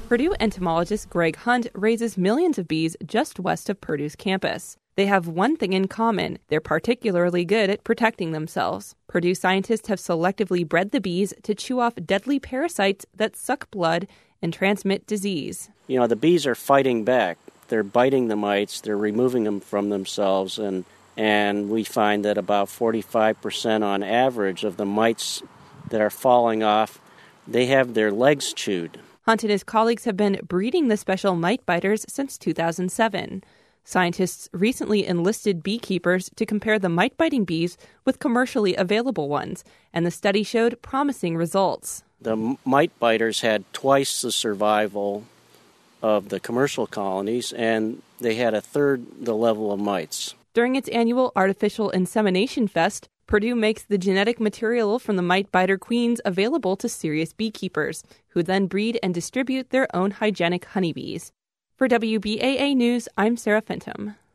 Purdue entomologist Greg Hunt raises millions of bees just west of Purdue's campus. They have one thing in common. They're particularly good at protecting themselves. Purdue scientists have selectively bred the bees to chew off deadly parasites that suck blood and transmit disease. You know, the bees are fighting back. They're biting the mites, they're removing them from themselves, and we find that about 45% on average of the mites that are falling off, they have their legs chewed. Hunt and his colleagues have been breeding the special mite biters since 2007. Scientists recently enlisted beekeepers to compare the mite-biting bees with commercially available ones, and the study showed promising results. The mite biters had twice the survival of the commercial colonies, and they had a third the level of mites. During its annual Artificial Insemination Fest, Purdue makes the genetic material from the mite biter queens available to serious beekeepers, who then breed and distribute their own hygienic honeybees. For WBAA News, I'm Sarah Fenton.